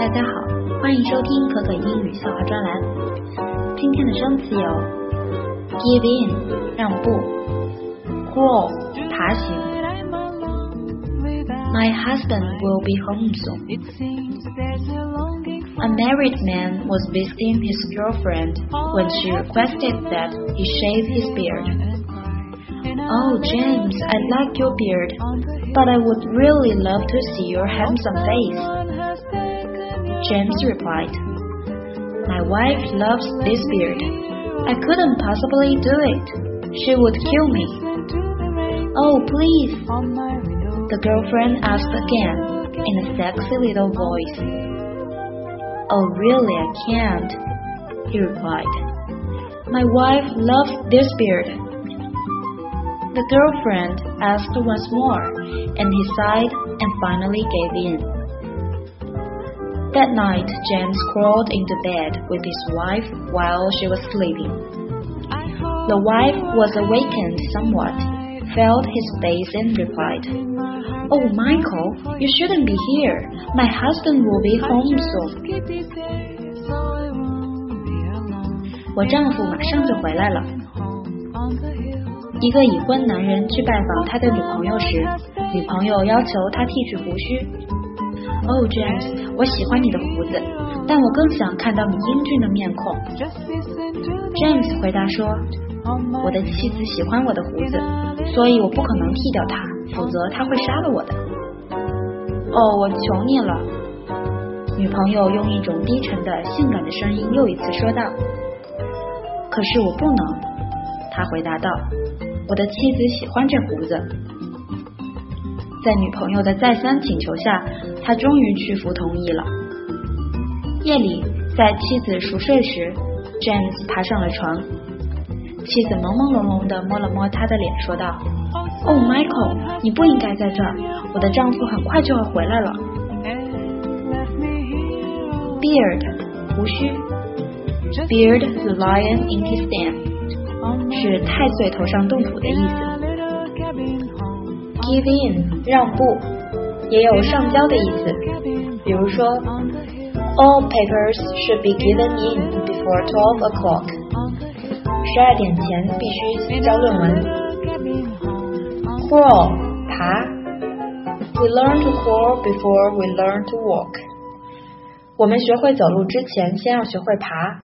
大家好，欢迎收听可可英语笑话专栏。今天的生词有 give in 让步， crawl 爬行。 My husband will be home soon. A married man was visiting his girlfriend when she requested that he shave his beard. Oh, James, I like your beard, but I would really love to see your handsome face. James replied, My wife loves this beard. I couldn't possibly do it. She would kill me. Oh, please, the girlfriend asked again in a sexy little voice. Oh, really, I can't, he replied. My wife loves this beard. The girlfriend asked once more, and he sighed and finally gave in. That night, James crawled into bed with his wife while she was sleeping. The wife was awakened somewhat, felt his face and replied, Oh, Michael, you shouldn't be here. My husband will be home soon. 我丈夫马上就回来了。一个已婚男人去拜访他的女朋友时，女朋友要求他剃去胡须。Oh, James, 我喜欢你的胡子，但我更想看到你英俊的面孔。James 回答说，我的妻子喜欢我的胡子，所以我不可能剃掉它，否则她会杀了我的。哦，我求你了。女朋友用一种低沉的性感的声音又一次说道。可是我不能，他回答道，我的妻子喜欢这胡子。在女朋友的再三请求下，他终于屈服同意了。夜里，在妻子熟睡时， James 爬上了床。妻子朦朦胧胧地摸了摸他的脸，说道，哦 Michael, 你不应该在这儿，我的丈夫很快就要回来了。Beard 胡须， Beard the lion in his den 是太岁头上动土的意思。Give in 让步，也有上交的意思，比如说 All papers should be given in before 12 o'clock 12点前必须交论文。Crawl 爬， We learn to crawl before we learn to walk 我们学会走路之前先要学会爬。